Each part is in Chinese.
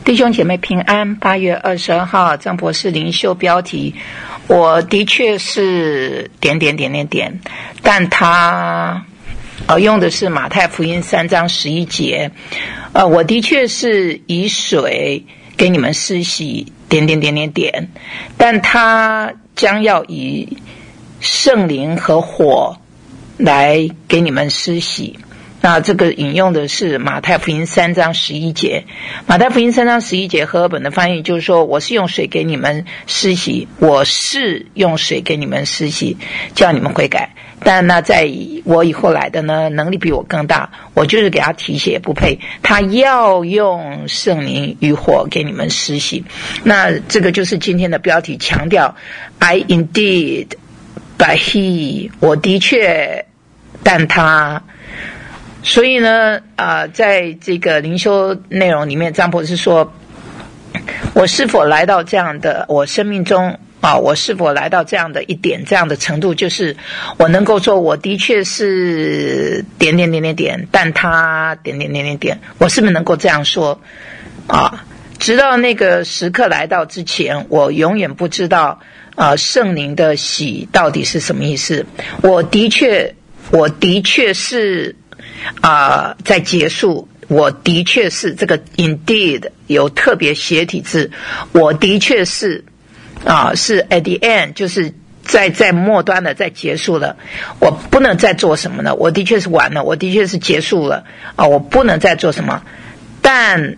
弟兄姐妹平安。8月22号张博士灵修标题，我的确是点，但他用的是马太福音3章11节，我的确是以水给你们施洗，但他将要以圣灵和火来给你们施洗。那这个引用的是马太福音3章11节。马太福音3章11节和合本的翻译就是说，我是用水给你们施洗，我是用水给你们施洗，叫你们悔改。但那在我以后来的呢，能力比我更大，我就是给他提鞋不配，他要用圣灵与火给你们施洗。那这个就是今天的标题，强调 I indeed but he， 我的确但他。所以呢在这个灵修内容里面，张博士说，我是否来到这样的我生命中我是否来到这样的一点，这样的程度，就是我能够说我的确是但他我是不是能够这样说直到那个时刻来到之前，我永远不知道圣灵的洗到底是什么意思。我的确是在结束，我的确是这个 indeed 有特别斜体字，我的确是是 at the end， 就是在末端的，在结束了，我不能再做什么了，我的确是完了，我的确是结束了我不能再做什么。但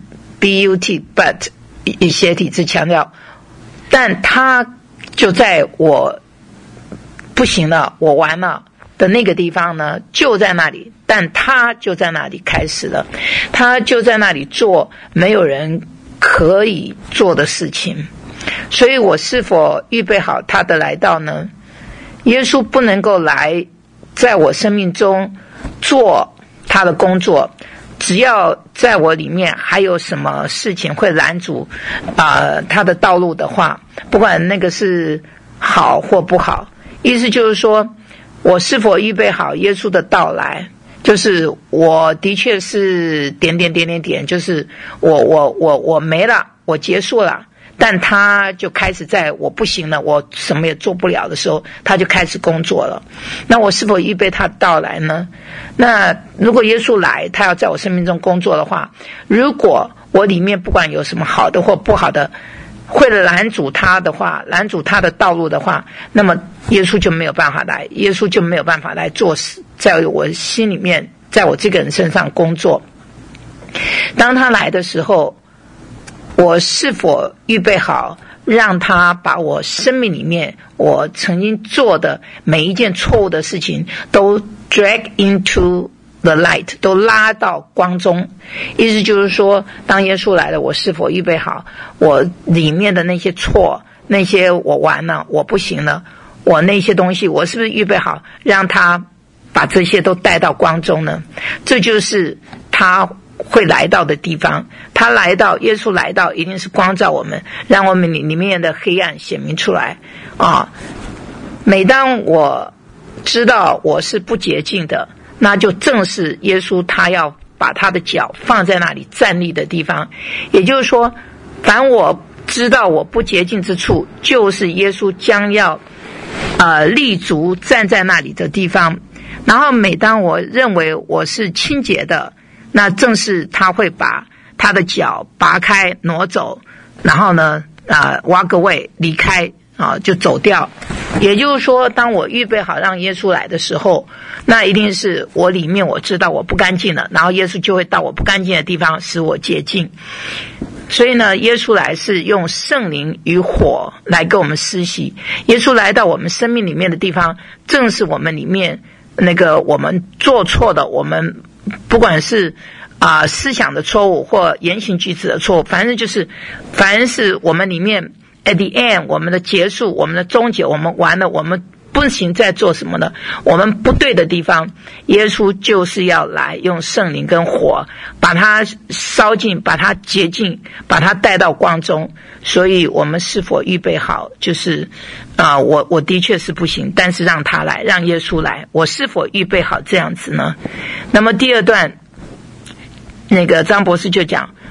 but 斜体字强调，但他就在我不行了，我完了的那个地方呢，就在那里，但他就在那里开始了，他就在那里做没有人可以做的事情。所以我是否预备好他的来到呢？耶稣不能够来在我生命中做他的工作，只要在我里面还有什么事情会拦阻他的道路的话，不管那个是好或不好，意思就是说，我是否预备好耶稣的到来，就是我的确是就是我没了，我结束了，但他就开始在我不行了，我什么也做不了的时候，他就开始工作了。那我是否预备他的到来呢？那如果耶稣来，他要在我生命中工作的话，如果我里面不管有什么好的或不好的会拦阻他的话，拦阻他的道路的话，那么耶稣就没有办法来，耶稣就没有办法来做事，在我心里面，在我这个人身上工作。当他来的时候，我是否预备好让他把我生命里面我曾经做的每一件错误的事情都 drag into the light， 都拉到光中。意思就是说，当耶稣来了，我是否预备好我里面的那些错，那些我完了，我不行了，我那些东西，我是不是预备好让他把这些都带到光中呢？这就是他会来到的地方。他来到，耶稣来到，一定是光照我们，让我们里面的黑暗显明出来每当我知道我是不洁净的，那就正是耶稣他要把他的脚放在那里站立的地方。也就是说，凡我知道我不洁净之处，就是耶稣将要立足站在那里的地方。然后每当我认为我是清洁的，那正是他会把他的脚拔开挪走，然后呢walk away 离开就走掉。也就是说，当我预备好让耶稣来的时候，那一定是我里面我知道我不干净了，然后耶稣就会到我不干净的地方使我洁净。所以呢，耶稣来是用圣灵与火来给我们施洗。耶稣来到我们生命里面的地方，正是我们里面那个我们做错的，我们不管是思想的错误或言行举止的错误，反正是我们里面 at the end， 我们的结束，我们的终结，我们完了，我们不行再做什么呢？我们不对的地方，耶稣就是要来用圣灵跟火把它烧尽，把它洁净，把它带到光中。所以我们是否预备好，就是我的确是不行，但是让他来，让耶稣来，我是否预备好这样子呢？那么第二段那个张博士就讲，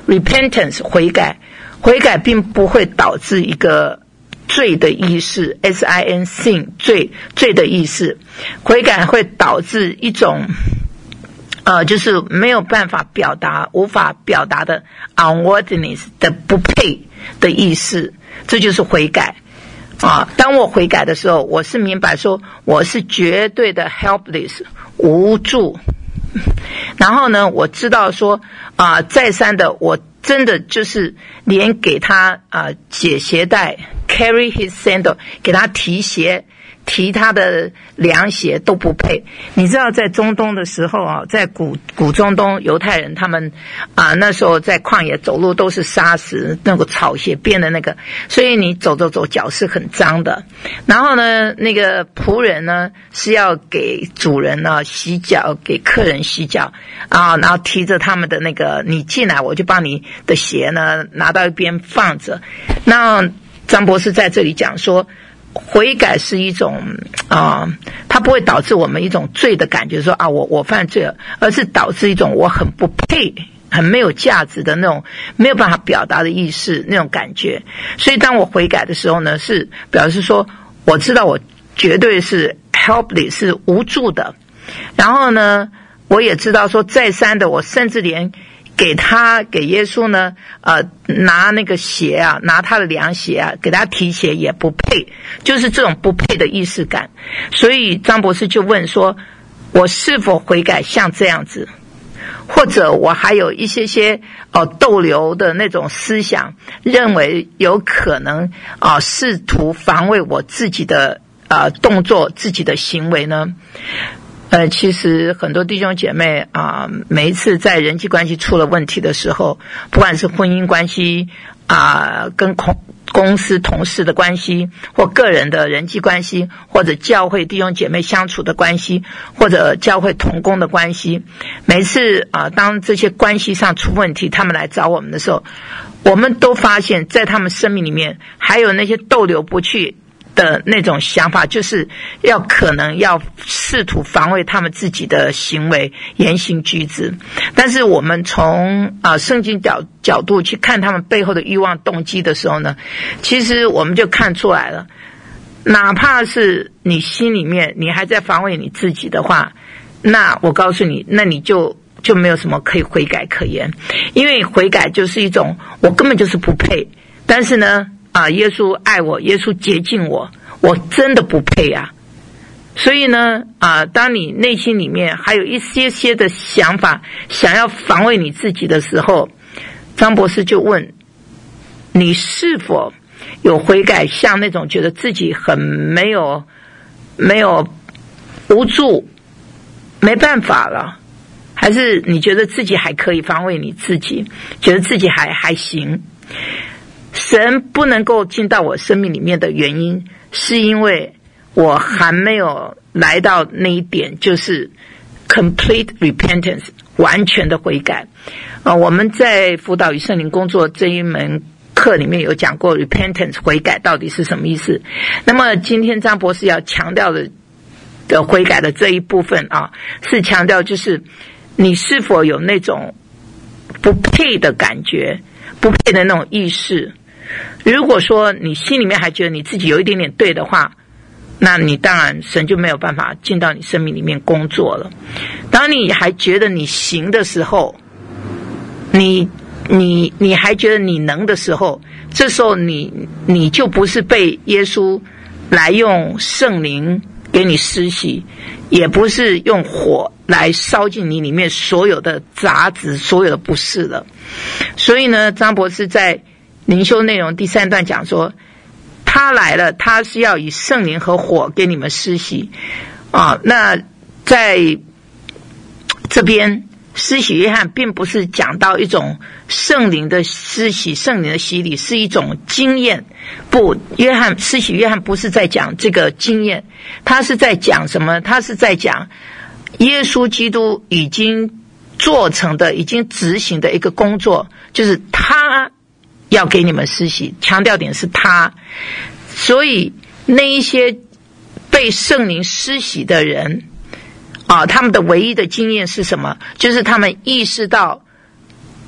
repentance 悔改并不会导致一个罪的意识 sin sin 罪的意识，悔改会导致一种就是没有办法表达无法表达的 unworthiness 的不配的意识，这就是悔改当我悔改的时候，我是明白说我是绝对的 helpless 无助，然后呢我知道说再三的我真的就是连给他解鞋带 carry his sandal 给他提他的凉鞋都不配。你知道在中东的时候在古中东犹太人他们那时候在旷野走路都是沙石那个草鞋编的那个，所以你走脚是很脏的。然后呢那个仆人呢是要给主人呢洗脚，给客人洗脚然后提着他们的那个，你进来我就把你的鞋呢拿到一边放着。那张博士在这里讲说悔改是一种它不会导致我们一种罪的感觉说我犯罪了，而是导致一种我很不配很没有价值的那种没有办法表达的意识那种感觉。所以当我悔改的时候呢，是表示说我知道我绝对是 helpless 是无助的，然后呢我也知道说再三的我甚至连给耶稣呢拿那个鞋拿他的凉鞋给他提鞋也不配，就是这种不配的意识感。所以张博士就问说我是否悔改像这样子，或者我还有一些逗留的那种思想，认为有可能试图防卫我自己的动作自己的行为呢？其实很多弟兄姐妹每一次在人际关系出了问题的时候，不管是婚姻关系跟公司同事的关系，或个人的人际关系，或者教会弟兄姐妹相处的关系，或者教会同工的关系，每次当这些关系上出问题，他们来找我们的时候，我们都发现在他们生命里面还有那些逗留不去的那种想法，就是可能要试图防卫他们自己的行为言行举止。但是我们从圣经角度去看他们背后的欲望动机的时候呢，其实我们就看出来了，哪怕是你心里面你还在防卫你自己的话，那我告诉你，那你就没有什么可以悔改可言。因为悔改就是一种我根本就是不配，但是呢耶稣爱我，耶稣洁净我，我真的不配所以呢当你内心里面还有一些的想法想要防卫你自己的时候，张博士就问你是否有悔改，像那种觉得自己很没有无助没办法了，还是你觉得自己还可以防卫你自己，觉得自己还行。神不能够进到我生命里面的原因，是因为我还没有来到那一点，就是 complete repentance 完全的悔改我们在辅导与圣灵工作这一门课里面有讲过 repentance 悔改到底是什么意思。那么今天张博士要强调的悔改的这一部分是强调就是你是否有那种不配的感觉，不配的那种意识。如果说你心里面还觉得你自己有一点点对的话，那你当然神就没有办法进到你生命里面工作了。当你还觉得你行的时候，你还觉得你能的时候，这时候你就不是被耶稣来用圣灵给你施洗，也不是用火来烧尽你里面所有的杂质所有的不是了。所以呢张博士在灵修内容第3段讲说，他来了，他是要以圣灵和火给你们施洗那在这边施洗约翰并不是讲到一种圣灵的施洗，圣灵的洗礼是一种经验，不，施洗约翰不是在讲这个经验，他是在讲什么？他是在讲耶稣基督已经做成的已经执行的一个工作，就是他要给你们施洗，强调点是他。所以那一些被圣灵施洗的人他们的唯一的经验是什么？就是他们意识到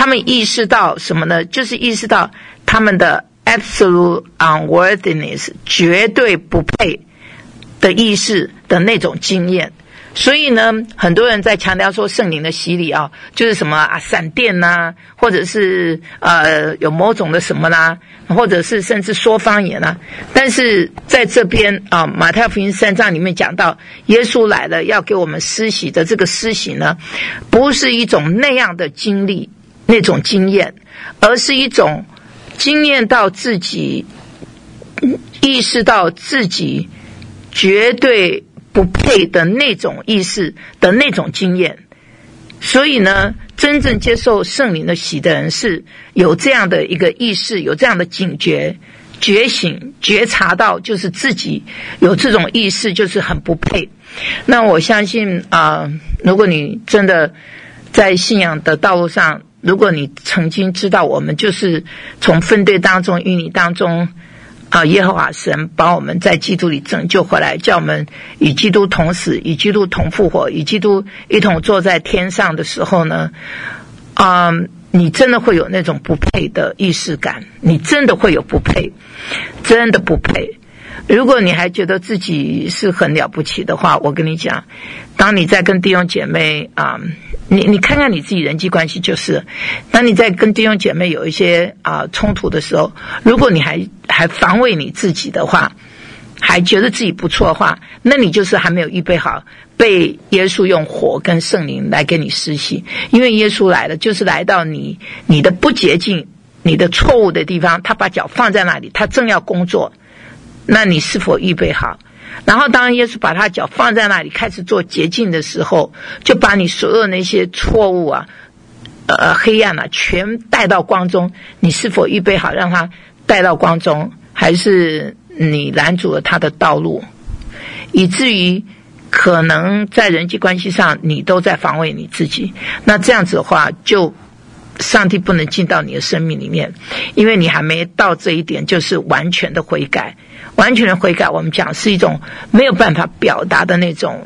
他们意识到什么呢？就是意识到他们的 absolute unworthiness 绝对不配的意识的那种经验。所以呢，很多人在强调说圣灵的洗礼啊，就是什么闪电呐，或者是有某种的什么啦，或者是甚至说方言啦。但是在这边啊，马太福音3章里面讲到，耶稣来了要给我们施洗的这个施洗呢，不是一种那样的经历，那种经验，而是一种经验到自己，意识到自己绝对不配的那种意识的那种经验。所以呢，真正接受圣灵的洗的人是有这样的一个意识，有这样的警觉、觉醒、觉察到就是自己有这种意识就是很不配。那我相信如果你真的在信仰的道路上，如果你曾经知道我们就是从分队当中淤泥当中耶和华神把我们在基督里拯救回来，叫我们与基督同死，与基督同复活，与基督一同坐在天上的时候呢，你真的会有那种不配的意识感，你真的会有不配，真的不配。如果你还觉得自己是很了不起的话，我跟你讲，当你在跟弟兄姐妹你看看你自己人际关系，就是当你在跟弟兄姐妹有一些冲突的时候，如果你还防卫你自己的话，还觉得自己不错的话，那你就是还没有预备好被耶稣用火跟圣灵来给你施洗。因为耶稣来了，就是来到你的不洁净、你的错误的地方，他把脚放在那里，他正要工作，那你是否预备好？然后当耶稣把他脚放在那里开始做洁净的时候，就把你所有那些错误黑暗全带到光中，你是否预备好让他带到光中，还是你拦阻了他的道路，以至于可能在人际关系上你都在防卫你自己？那这样子的话，就上帝不能进到你的生命里面，因为你还没到这一点，就是完全的悔改。完全的悔改，我们讲是一种没有办法表达的那种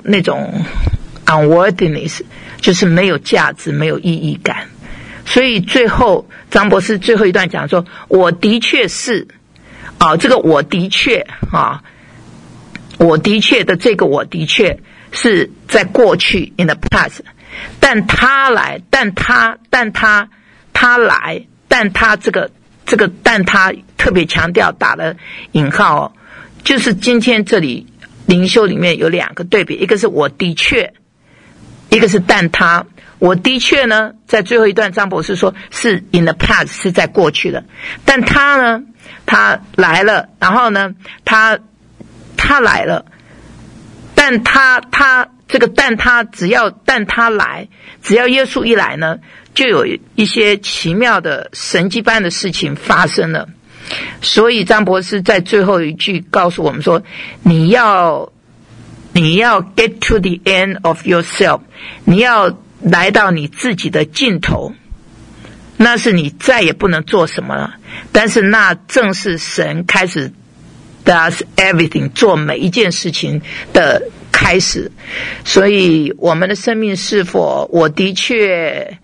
unworthiness， 就是没有价值、没有意义感。所以最后张博士最后一段讲说，我的确是这个我的确我的确的这个我的确是在过去 in the past， 但他来，但他来，但他这个但他特别强调打了引号就是今天这里灵修里面有两个对比，一个是我的确，一个是但他。我的确呢，在最后一段张博士说是 in the past， 是在过去的，但他呢，他来了，然后呢，他来了，但他这个但他但他来，只要耶稣一来呢，就有一些奇妙的神迹般的事情发生了。所以张博士在最后一句告诉我们说，你要 get to the end of yourself， 你要来到你自己的尽头，那是你再也不能做什么了，但是那正是神开始 does everything 做每一件事情的开始。所以我们的生命是否我的确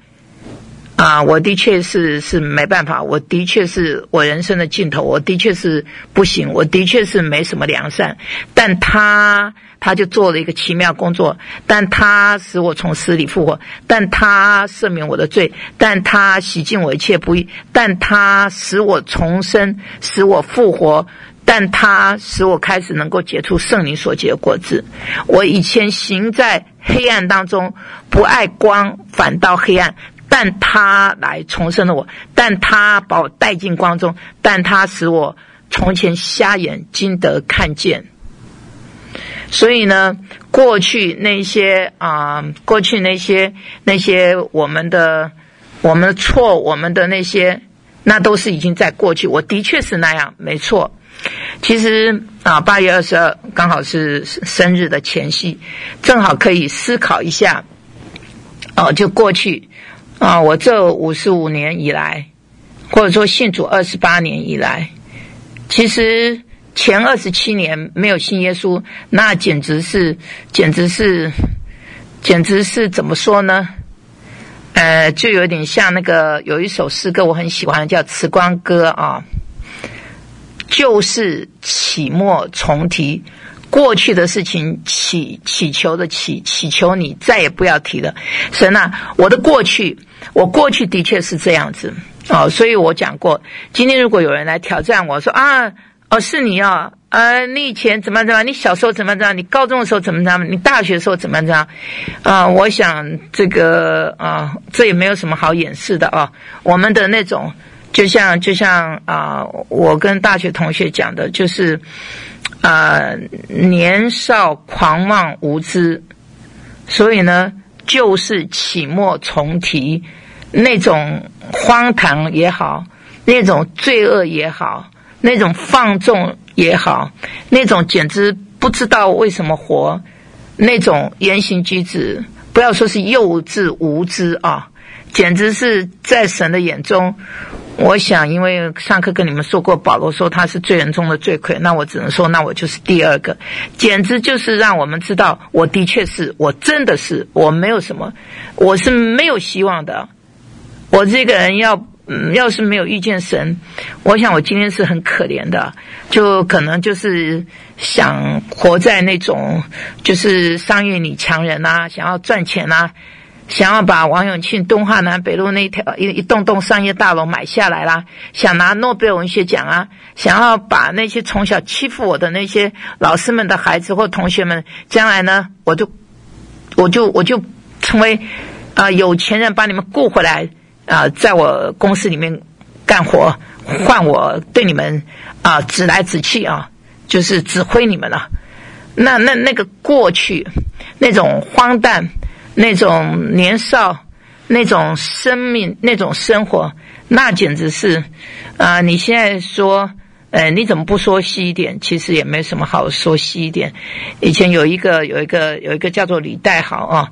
是没办法，我的确是我人生的尽头，我的确是不行，我的确是没什么良善，但他就做了一个奇妙工作，但他使我从死里复活，但他赦免我的罪，但他洗净我一切不义，但他使我重生，使我复活，但他使我开始能够结出圣灵所结的果子。我以前行在黑暗当中，不爱光，反倒黑暗，但他来重生了我，但他把我带进光中，但他使我从前瞎眼今得看见。所以呢，过去那些我们的错，我们的那些，那都是已经在过去。我的确是那样，没错。其实8月22刚好是生日的前夕，正好可以思考一下就过去我这55年以来，或者说信主28年以来，其实前27年没有信耶稣，那简直是怎么说呢？ 就有点像那个有一首诗歌我很喜欢，叫《慈光歌》啊，旧事起末重提，过去的事情祈求的祈求你再也不要提了。神啊，我过去的确是这样子哦，所以我讲过，今天如果有人来挑战我说是你哦，你以前怎么样，你小时候怎么样，你高中的时候怎么样，你大学的时候怎么样我想这个这也没有什么好掩饰的啊。我们的那种就像我跟大学同学讲的，就是年少狂妄无知，所以呢旧事起末重提，那种荒唐也好，那种罪恶也好，那种放纵也好，那种简直不知道为什么活，那种言行举止，不要说是幼稚无知简直是在神的眼中，我想因为上课跟你们说过，保罗说他是罪人中的罪魁，那我只能说那我就是第二个，简直就是让我们知道我的确是，我真的是，我没有什么，我是没有希望的。我这个人要是没有遇见神，我想我今天是很可怜的，就可能就是想活在那种就是商业女强人想要赚钱想要把王永庆敦化南北路那一栋商业大楼买下来啦，想拿诺贝尔文学奖想要把那些从小欺负我的那些老师们的孩子或同学们，将来呢我就成为有钱人，把你们雇回来在我公司里面干活，换我对你们指来指去就是指挥你们了。那个过去那种荒诞，那种年少，那种生命，那种生活，那简直是你现在说你怎么不说细一点？其实也没什么好说细一点。以前有一个叫做李代豪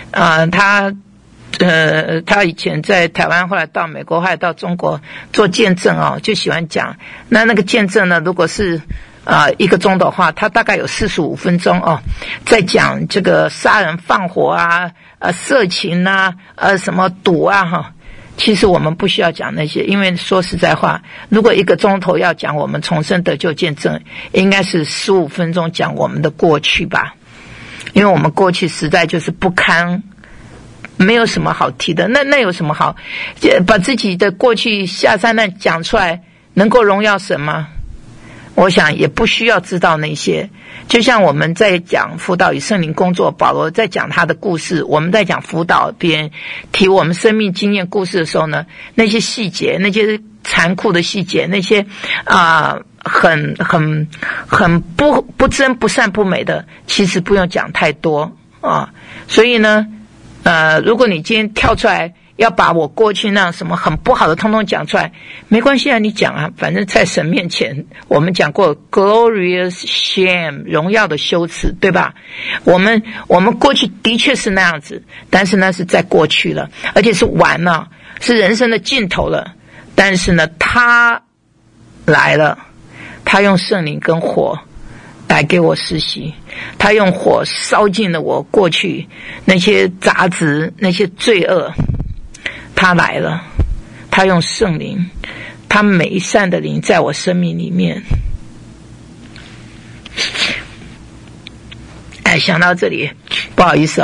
他以前在台湾，后来到美国，后来到中国做见证就喜欢讲。那个见证呢，如果是1个钟的话，他大概有45分钟在讲这个杀人放火色情什么赌其实我们不需要讲那些，因为说实在话，如果1个钟头要讲我们重生得救见证，应该是15分钟讲我们的过去吧，因为我们过去实在就是不堪，没有什么好提的。那有什么好把自己的过去下三滥讲出来，能够荣耀神吗？我想也不需要知道那些。就像我们在讲辅导与圣灵工作，保罗在讲他的故事，我们在讲辅导别人提我们生命经验故事的时候呢，那些细节，那些残酷的细节，那些很不真不善不美的，其实不用讲太多所以呢如果你今天跳出来要把我过去那样什么很不好的通通讲出来，没关系你讲反正在神面前，我们讲过 glorious shame 荣耀的羞耻，对吧？我们过去的确是那样子，但是呢是在过去了，而且是完了，是人生的尽头了。但是呢他来了，他用圣灵跟火来给我实习，他用火烧尽了我过去那些杂质，那些罪恶。他来了，他用圣灵，他美善的灵在我生命里面。想到这里不好意思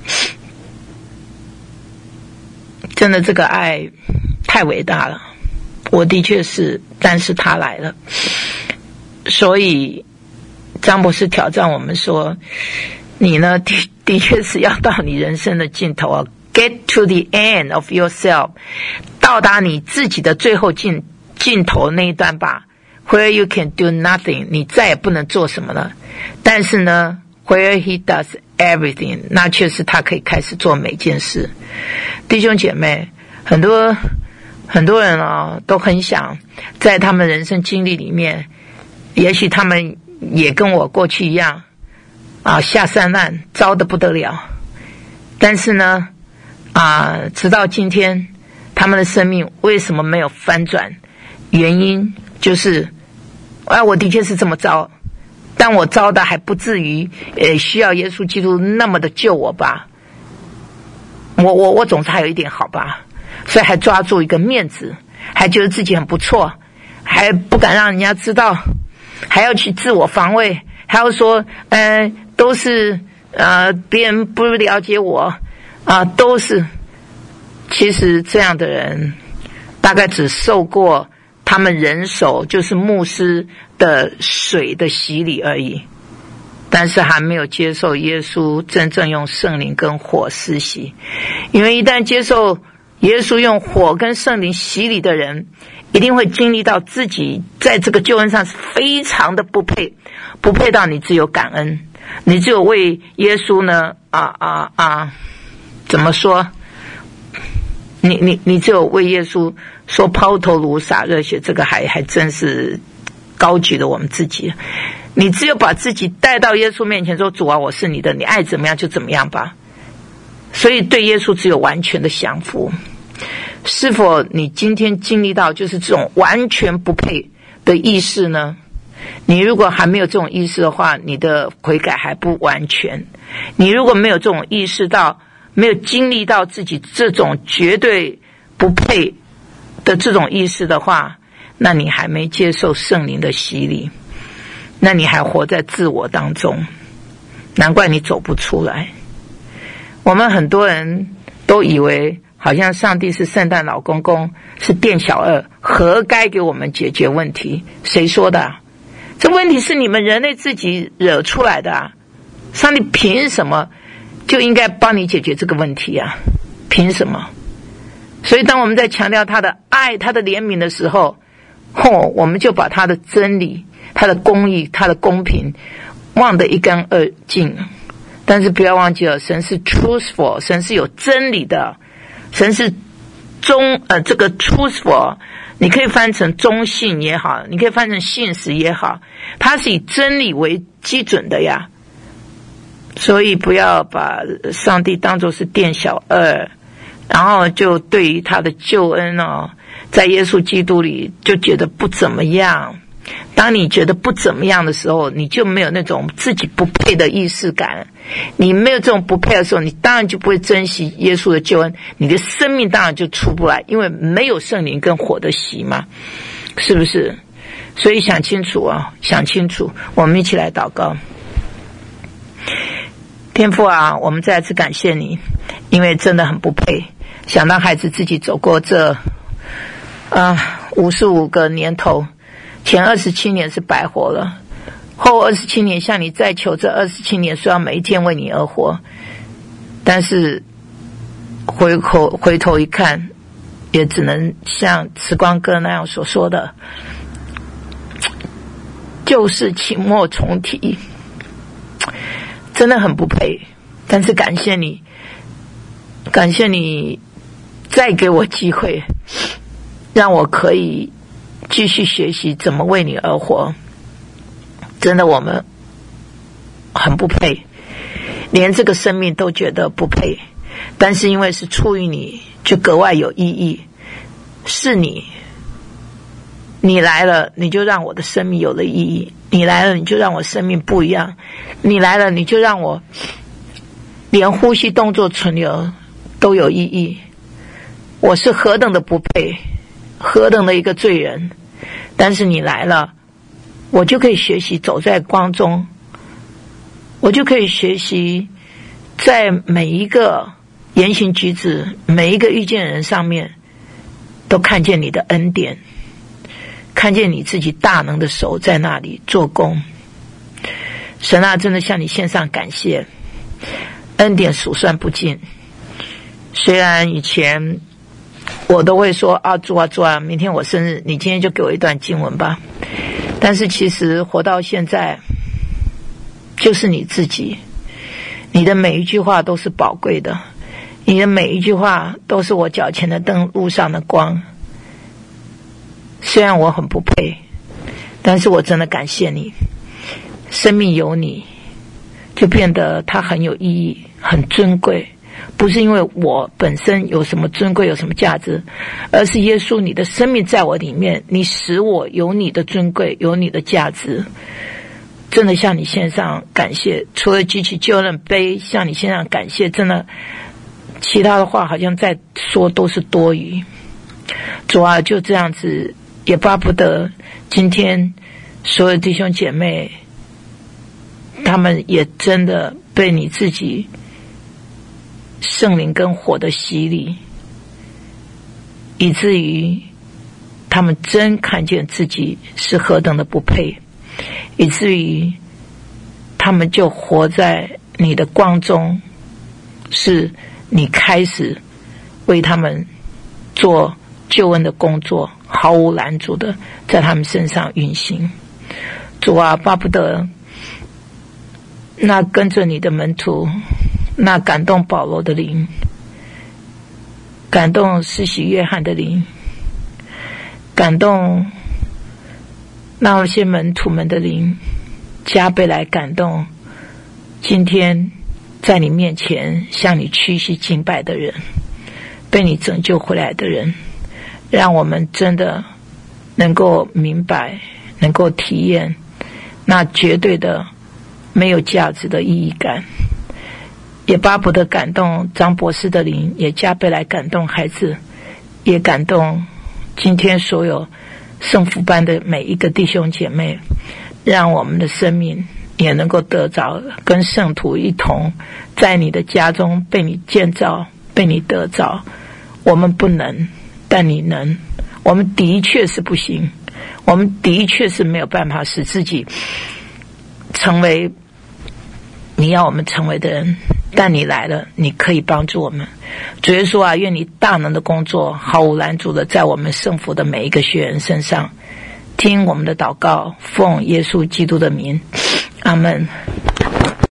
真的这个爱太伟大了，我的确是，但是他来了。所以张博士挑战我们说，你呢的确是要到你人生的尽头Get to the end of yourself， 到达你自己的最后尽头那一段吧。Where you can do nothing， 你再也不能做什么了。但是呢 ，Where he does everything， 那却是他可以开始做每件事。弟兄姐妹，很多人都很想在他们人生经历里面，也许他们也跟我过去一样下三滥，糟得不得了。但是呢直到今天他们的生命为什么没有翻转？原因就是我的确是这么糟，但我糟的还不至于需要耶稣基督那么的救我吧。 我总是还有一点好吧，所以还抓住一个面子，还觉得自己很不错，还不敢让人家知道，还要去自我防卫，还要说都是别人不了解我都是。其实这样的人大概只受过他们人手就是牧师的水的洗礼而已，但是还没有接受耶稣真正用圣灵跟火施洗。因为一旦接受耶稣用火跟圣灵洗礼的人，一定会经历到自己在这个救恩上是非常的不配到你只有感恩，你只有为耶稣呢怎么说，你只有为耶稣说抛头颅洒热血，这个还真是高举了我们自己。你只有把自己带到耶稣面前说，主啊，我是你的，你爱怎么样就怎么样吧。所以对耶稣只有完全的降服。是否你今天经历到就是这种完全不配的意识呢？你如果还没有这种意识的话，你的悔改还不完全。你如果没有这种意识到，没有经历到自己这种绝对不配的这种意识的话，那你还没接受圣灵的洗礼，那你还活在自我当中，难怪你走不出来。我们很多人都以为好像上帝是圣诞老公公，是店小二，何该给我们解决问题？谁说的啊？这问题是你们人类自己惹出来的啊！上帝凭什么就应该帮你解决这个问题啊？凭什么？所以当我们在强调他的爱、他的怜悯的时候，我们就把他的真理、他的公义、他的公平忘得一干二净。但是不要忘记了，神是 truthful， 神是有真理的，神是这个 truthful， 你可以翻成中性也好，你可以翻成信实也好，它是以真理为基准的呀。所以不要把上帝当作是店小二，然后就对于他的救恩在耶稣基督里就觉得不怎么样。当你觉得不怎么样的时候，你就没有那种自己不配的意识感。你没有这种不配的时候，你当然就不会珍惜耶稣的救恩，你的生命当然就出不来，因为没有圣灵跟火的洗嘛，是不是？所以想清楚想清楚。我们一起来祷告。天父啊，我们再次感谢你，因为真的很不配。想让孩子自己走过这55个年头，前27年是白活了，后27年向你再求，这27年说要每一天为你而活，但是回头一看，也只能像慈光哥那样所说的，就是期末重提，真的很不配。但是感谢你再给我机会，让我可以继续学习怎么为你而活。真的我们很不配，连这个生命都觉得不配，但是因为是出于你，就格外有意义。是你来了，你就让我的生命有了意义，你来了，你就让我生命不一样，你来了，你就让我连呼吸动作存留都有意义。我是何等的不配，何等的一个罪人，但是你来了，我就可以学习走在光中，我就可以学习在每一个言行举止，每一个遇见人上面都看见你的恩典，看见你自己大能的手在那里做工。神啊，真的向你献上感谢，恩典数算不尽。虽然以前我都会说主啊，明天我生日，你今天就给我一段经文吧。但是其实活到现在，就是你自己，你的每一句话都是宝贵的，你的每一句话都是我脚前的灯，路上的光。虽然我很不配，但是我真的感谢你，生命有你，就变得它很有意义，很尊贵。不是因为我本身有什么尊贵，有什么价值，而是耶稣你的生命在我里面，你使我有你的尊贵，有你的价值。真的向你献上感谢，除了举起救恩杯向你献上感谢，真的其他的话好像再说都是多余。主啊，就这样子，也巴不得今天所有弟兄姐妹，他们也真的被你自己圣灵跟火的洗礼，以至于他们真看见自己是何等的不配，以至于他们就活在你的光中，是你开始为他们做救恩的工作，毫无拦阻的在他们身上运行。主啊，巴不得那跟着你的门徒，那感动保罗的灵，感动施洗约翰的灵，感动那些门徒们的灵，加倍来感动今天在你面前向你屈膝敬拜的人，被你拯救回来的人，让我们真的能够明白，能够体验那绝对的没有价值的意义感。也巴不得感动张博士的灵，也加倍来感动孩子，也感动今天所有圣福班的每一个弟兄姐妹，让我们的生命也能够得着跟圣徒一同在你的家中被你建造，被你得着。我们不能，但你能。我们的确是不行，我们的确是没有办法使自己成为你要我们成为的人，但你来了，你可以帮助我们。主耶稣啊，愿你大能的工作毫无拦阻的在我们圣福的每一个学员身上，听我们的祷告，奉耶稣基督的名，阿们。